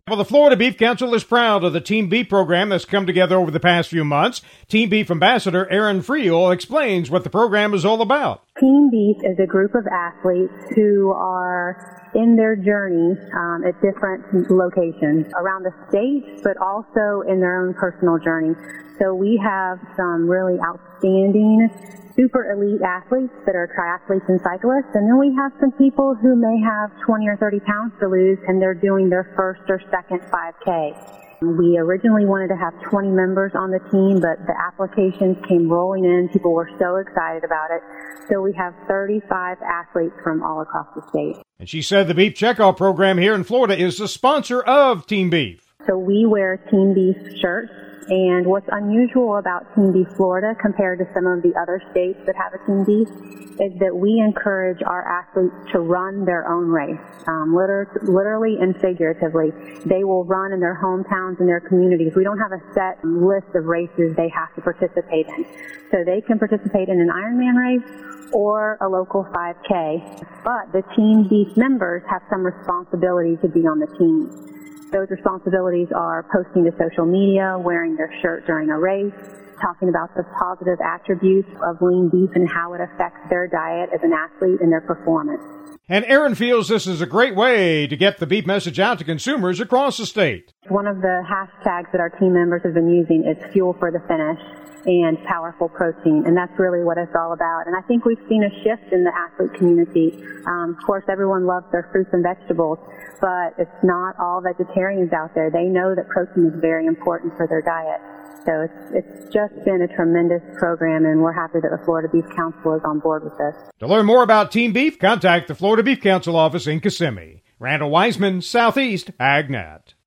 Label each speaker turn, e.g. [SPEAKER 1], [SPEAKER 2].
[SPEAKER 1] Well, the Florida Beef Council is proud of the Team Beef program that's come together over the past few months. Team Beef Ambassador Erin Friel explains what the program is all about.
[SPEAKER 2] Team Beef is a group of athletes who are in their journey at different locations around the state, but also in their own personal journey. So we have some really outstanding, super elite athletes that are triathletes and cyclists, and then we have some people who may have 20 or 30 pounds to lose, and they're doing their first or second 5K. We originally wanted to have 20 members on the team, but the applications came rolling in. People were so excited about it. So we have 35 athletes from all across the state.
[SPEAKER 1] And she said the Beef Checkoff program here in Florida is the sponsor of Team Beef.
[SPEAKER 2] So we wear Team Beef shirts. And what's unusual about Team Beef Florida compared to some of the other states that have a Team Beef is that we encourage our athletes to run their own race, literally and figuratively. They will run in their hometowns and their communities. We don't have a set list of races they have to participate in. So they can participate in an Ironman race or a local 5K, but the Team Beef members have some responsibility to be on the team. Those responsibilities are posting to social media, wearing their shirt during a race, talking about the positive attributes of lean beef and how it affects their diet as an athlete and their performance.
[SPEAKER 1] And Erin feels this is a great way to get the beef message out to consumers across the state.
[SPEAKER 2] One of the hashtags that our team members have been using is Fuel for the Finish and Powerful Protein, and that's really what it's all about. And I think we've seen a shift in the athlete community. Of course, everyone loves their fruits and vegetables, but it's not all vegetarians out there. They know that protein is very important for their diet. So it's just been a tremendous program, and we're happy that the Florida Beef Council is on board with this.
[SPEAKER 1] To learn more about Team Beef, contact the Florida Beef Council office in Kissimmee. Randall Wiseman, Southeast AgNet.